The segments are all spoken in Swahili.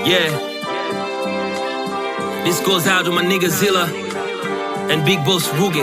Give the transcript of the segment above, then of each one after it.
Yeah. This goes out to my nigga Zilla and Big Boss Ruge.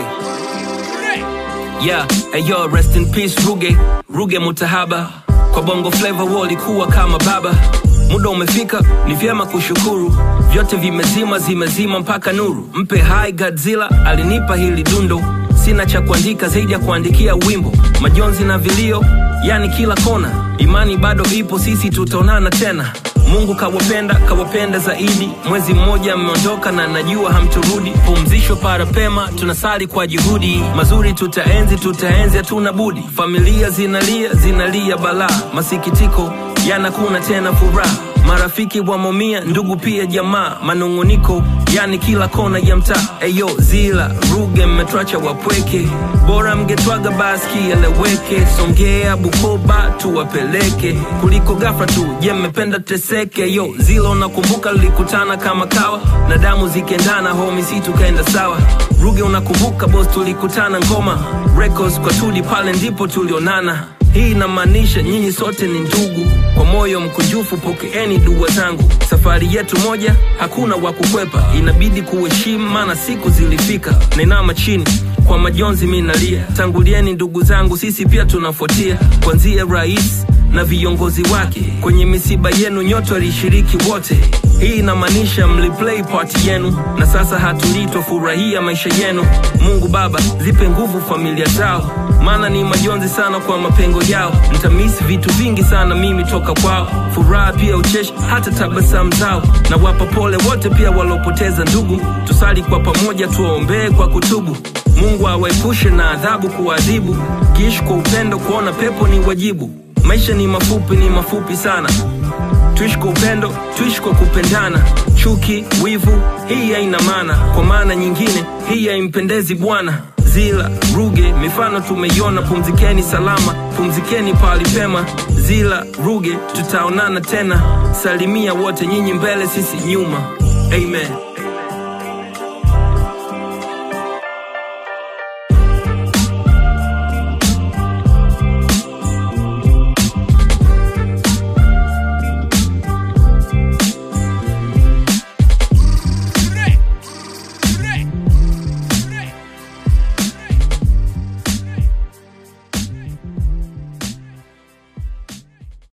Yeah, hey yo, rest in peace Ruge. Ruge Mutahaba. Kwa Bongo Flavor walikuwa kama baba. Muda umefika, ni vyema kushukuru. Vyote zimezima mpaka nuru. Mpe hai Godzilla, alinipa hili dundo. Sina cha kuandika zaidi ya kuandikia wimbo. Majonzi na vilio, yani kila kona. Imani bado ipo, sisi tutaonana tena. Mungu kawapenda zaidi. Mwezi mmoja mmeondoka na najua hamturudi. Pumzisho para pema, tunasali kwa juhudi. Mazuri tutaenzi hatuna budi. Familia zinalia balaa. Masikitiko yanakuna tena furaha. Marafiki wamomia, ndugu pia jamaa. Manunguniko, yani kila kona ya mtaa. Eyo Zilla, Ruge mmetuacha wapweke. Bora mngetwaga basi eleweke. Songea Bukoba tuwapeleke. Kuliko ghafla tu, je mmependa teseke. Yo Zilla unakumbuka tulikutana kama kawa. Na damu zikendana homie si tukaenda sawa. Ruge unakumbuka boss tulikutana Ngoma Records kwa Tudi, pale ndipo tulionana. Hii inamaanisha nyinyi sote ni ndugu. Kwa moyo mkunjufu pokeeni dua zangu. Safari yetu moja, hakuna wa kukwepa. Inabidi kuheshimu maana siku zilifika. Nainama chini, kwa majonzi mimi nalia. Tangulieni ndugu zangu, sisi pia tunafuatia. Kuanzia rais na viongozi wake. Kwenye misiba yenu nyote walishiriki wote. Hii inamaanisha mliplay party yenu. Na sasa hatulitofurahia maisha yenu. Mungu Baba, zipe nguvu familia zao. Maana ni majonzi sana kwa mapengo yao. Nitamisi vitu vingi sana mimi toka kwao. Furaha pia ucheshi, hata tabasamu zao. Na wapa pole wote pia walopoteza ndugu. Tusali kwa pamoja, tuombee kwa kutubu. Mungu awaepushe na adhabu kuadhibu. Kiishi kwa upendo, kuona pepo ni wajibu. Maisha ni mafupi sana. Tuishi kwa upendo, tuishi kwa kupendana. Chuki, wivu, hii haina maana. Kwa maana nyingine, hii haimpendezi Bwana. Zilla, Ruge, mifano tumeiona. Pumzikeni salama, pumzikeni pahali pema. Zilla, Ruge, tutaonana tena. Salimia wote, nyinyi mbele sisi nyuma. Amen.